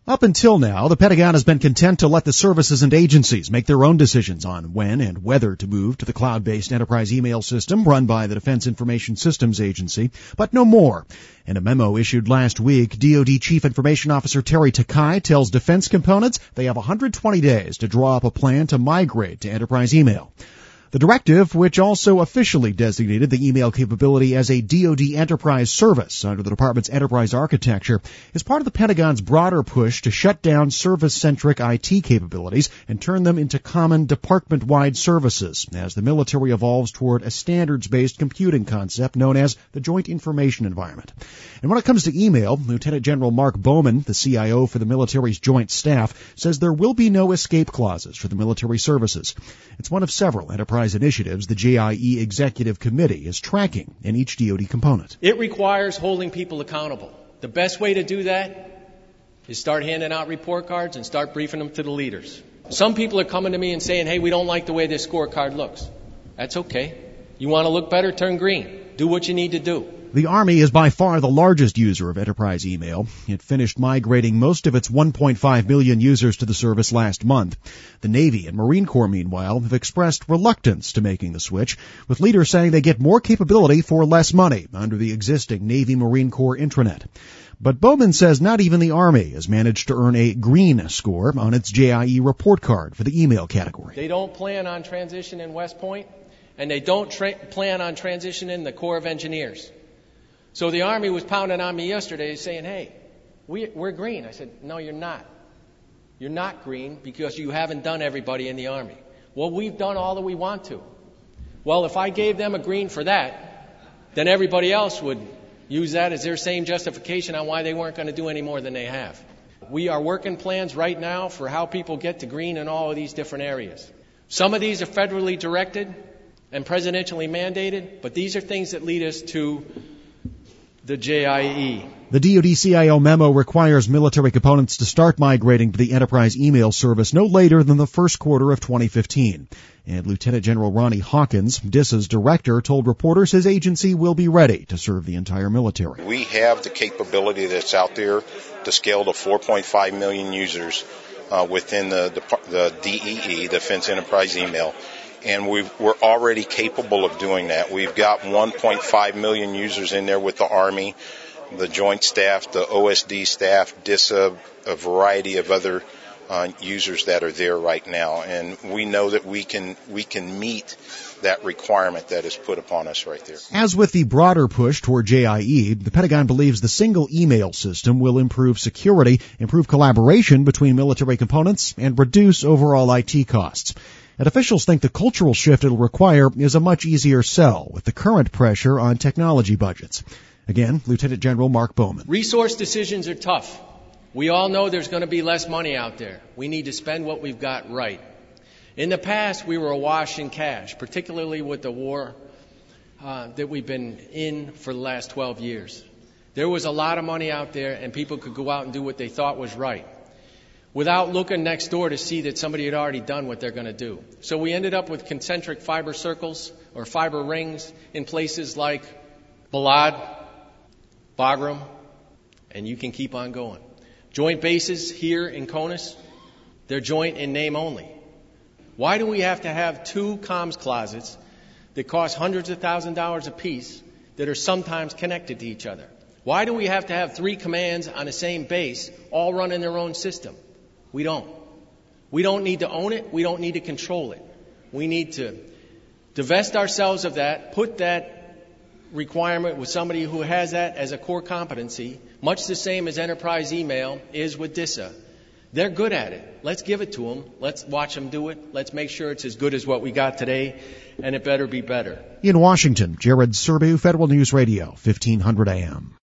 Up until now, the Pentagon has been content to let the services and agencies make their own decisions on when and whether to move to the cloud-based enterprise email system run by the Defense Information Systems Agency, but no more. In a memo issued last week, DoD Chief Information Officer Terry Takai tells defense components they have 120 days to draw up a plan to migrate to enterprise email. The directive, which also officially designated the email capability as a DoD enterprise service under the department's enterprise architecture, is part of the Pentagon's broader push to shut down service-centric IT capabilities and turn them into common department-wide services as the military evolves toward a standards-based computing concept known as the Joint Information Environment. And when it comes to email, Lieutenant General Mark Bowman, the CIO for the military's Joint Staff, says there will be no escape clauses for the military services. It's one of several enterprise initiatives the JIE Executive Committee is tracking in each DoD component. It requires holding people accountable. The best way to do that is start handing out report cards and start briefing them to the leaders. Some people are coming to me and saying, hey, we don't like the way this scorecard looks. That's okay. You want to look better? Turn green. Do what you need to do. The Army is by far the largest user of enterprise email. It finished migrating most of its 1.5 million users to the service last month. The Navy and Marine Corps, meanwhile, have expressed reluctance to making the switch, with leaders saying they get more capability for less money under the existing Navy Marine Corps intranet. But Bowman says not even the Army has managed to earn a green score on its JIE report card for the email category. They don't plan on transitioning West Point, and they don't plan on transitioning the Corps of Engineers. So the Army was pounding on me yesterday saying, hey, we're green. I said, no, you're not. You're not green because you haven't done everybody in the Army. Well, we've done all that we want to. Well, if I gave them a green for that, then everybody else would use that as their same justification on why they weren't going to do any more than they have. We are working plans right now for how people get to green in all of these different areas. Some of these are federally directed and presidentially mandated, but these are things that lead us to the JIE. The DoD CIO memo requires military components to start migrating to the enterprise email service no later than the first quarter of 2015. And Lieutenant General Ronnie Hawkins, DISA's director, told reporters his agency will be ready to serve the entire military. We have the capability that's out there to scale to 4.5 million users within the DEE, Defense Enterprise Email. And we're already capable of doing that. We've got 1.5 million users in there with the Army, the Joint Staff, the OSD staff, DISA, a variety of other users that are there right now. And we know that we can meet that requirement that is put upon us right there. As with the broader push toward JIE, the Pentagon believes the single email system will improve security, improve collaboration between military components, and reduce overall IT costs. And officials think the cultural shift it'll require is a much easier sell with the current pressure on technology budgets. Again, Lieutenant General Mark Bowman. Resource decisions are tough. We all know there's going to be less money out there. We need to spend what we've got right. In the past, we were awash in cash, particularly with the war that we've been in for the last 12 years. There was a lot of money out there, and people could go out and do what they thought was right, without looking next door to see that somebody had already done what they're going to do. So we ended up with concentric fiber circles or fiber rings in places like Balad, Bagram, and you can keep on going. Joint bases here in CONUS, they're joint in name only. Why do we have to have two comms closets that cost hundreds of thousands of dollars apiece that are sometimes connected to each other? Why do we have to have three commands on the same base all running their own system? We don't. We don't need to own it. We don't need to control it. We need to divest ourselves of that, put that requirement with somebody who has that as a core competency, much the same as enterprise email is with DISA. They're good at it. Let's give it to them. Let's watch them do it. Let's make sure it's as good as what we got today, and it better be better. In Washington, Jared Serbu, Federal News Radio, 1500 AM.